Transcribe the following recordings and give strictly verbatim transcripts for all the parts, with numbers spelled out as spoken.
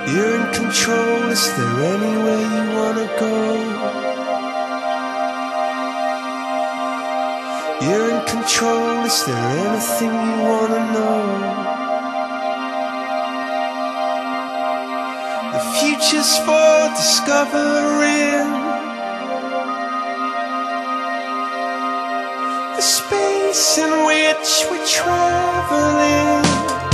You're in control, is there anywhere you wanna go? You're in control, is there anything you wanna know? The future's for discovering, the space in which we're traveling.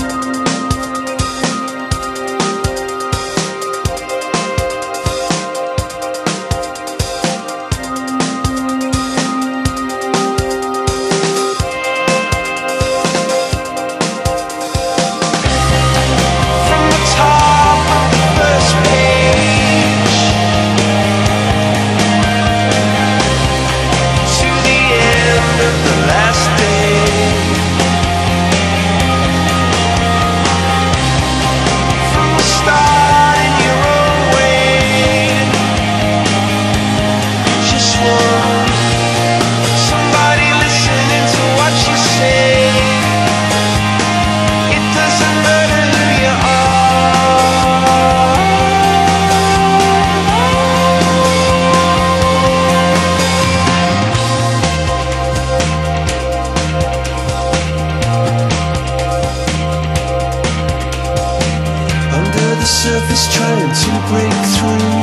Surface trying to break through,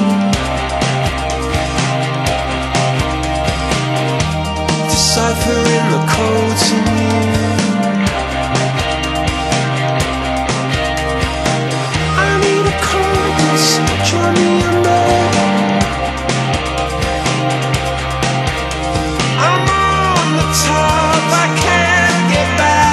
deciphering the codes in you. I need a compass, draw me a map. I'm on the top, I can't get back.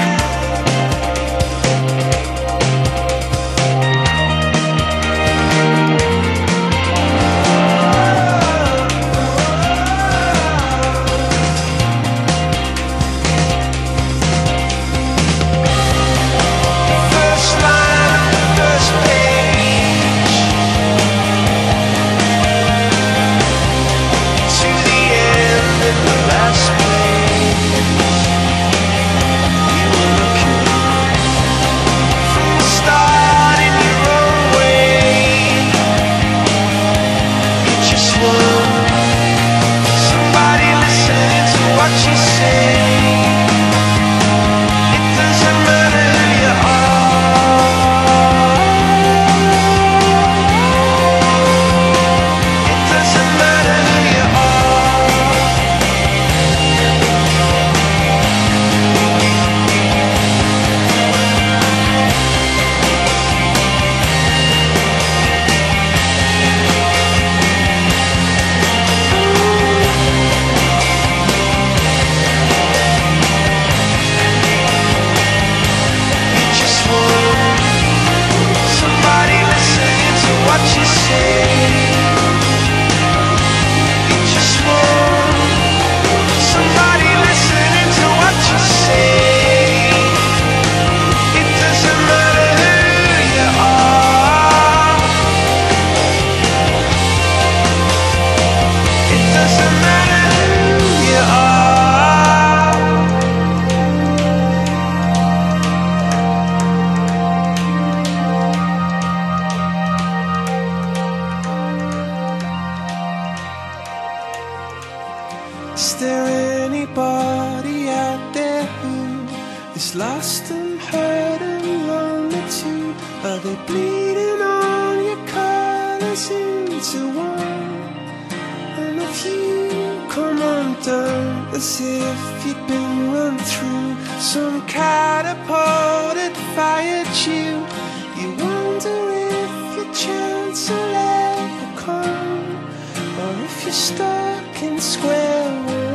Is there anybody out there who is lost and hurt and lonely too? Are they bleeding on your colors into one? And if you come undone as if you'd been run through some catapult that fired you, you wonder if your chance will ever come, or if you're stuck in square one.